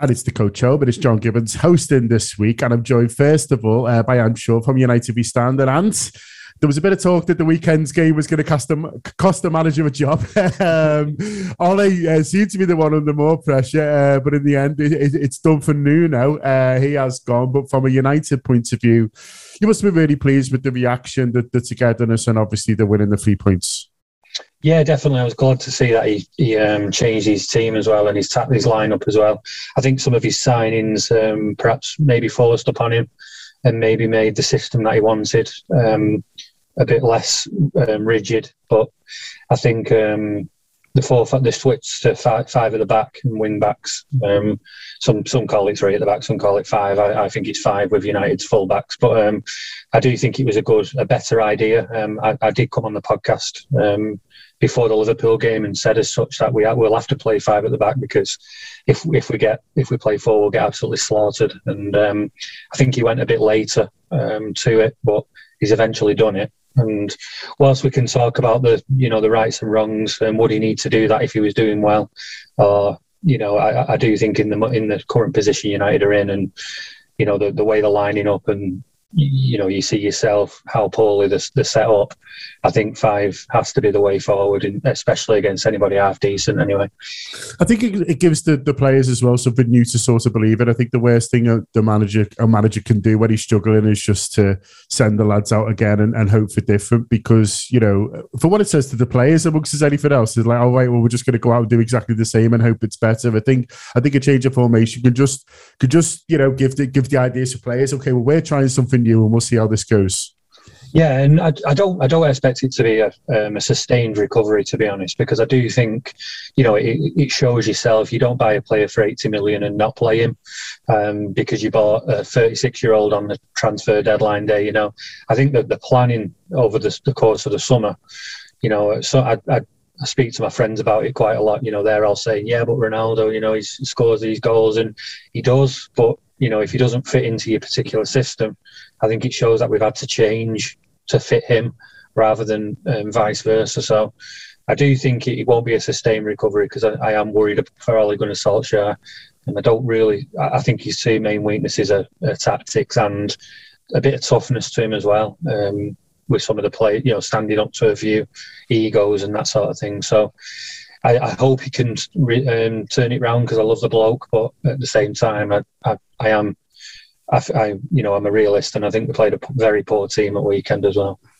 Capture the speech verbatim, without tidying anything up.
And it's the Coach Show, but it's John Gibbons hosting this week. And I'm joined, first of all, uh, by Ant Shaw from United v Standard. Ant, there was a bit of talk that the weekend's game was going to cost the, cost the manager a job. um, Ole uh, seemed to be the one under more pressure, uh, but in the end, it, it, it's done for Nuno. Uh, he has gone. But from a United point of view, you must be really pleased with the reaction, the, the togetherness, and obviously the winning the three points. Yeah, definitely. I was glad to see that he, he um, changed his team as well and his, ta- his lineup as well. I think some of his signings um, perhaps maybe forced upon him and maybe made the system that he wanted um, a bit less um, rigid. But I think um, the four, the switch to five, five at the back and wing backs. Um, some some call it three at the back, some call it five. I, I think it's five with United's full backs. But um, I do think it was a good, a better idea. Um, I, I did come on the podcast Um, before the Liverpool game and said as such that we will have to play five at the back because if if we get if we play four, we'll get absolutely slaughtered. And um, I think he went a bit later um, to it, but he's eventually done it. And whilst we can talk about the you know the rights and wrongs and would he need to do that if he was doing well, or you know I, I do think in the in the current position United are in, and you know the the way they're lining up and. You know, you see yourself how poorly they're, they're set up. I think five has to be the way forward, and especially against anybody half decent anyway. I think it, it gives the, the players as well something new to sort of believe in. I think the worst thing a, the manager a manager can do when he's struggling is just to send the lads out again and, and hope for different, because, you know, for what it says to the players amongst as anything else, is like, oh, right, well, we're just going to go out and do exactly the same and hope it's better. I think I think a change of formation could just, could just you know, give the, give the ideas to players, okay, well, we're trying something new and we'll see how this goes. Yeah, and I, I don't I don't expect it to be a, um, a sustained recovery, to be honest, because I do think, you know, it, it shows yourself. You don't buy a player for eighty million and not play him um, because you bought a thirty-six-year-old on the transfer deadline day. You know, I think that the planning over the, the course of the summer, you know, so I, I I speak to my friends about it quite a lot. You know, they're all saying, yeah, but Ronaldo, you know, he scores these goals, and he does, but you know, if he doesn't fit into your particular system, I think it shows that we've had to change to fit him rather than um, vice versa. So I do think it, it won't be a sustained recovery because I, I am worried for Ole Gunnar Solskjaer. And I don't really, I think his two main weaknesses are, are tactics and a bit of toughness to him as well, um, with some of the play, you know, standing up to a few egos and that sort of thing. So I, I hope he can re, um, turn it round because I love the bloke, but at the same time, I, I, I am, I, I, you know, I'm a realist, and I think we played a very poor team at weekend as well.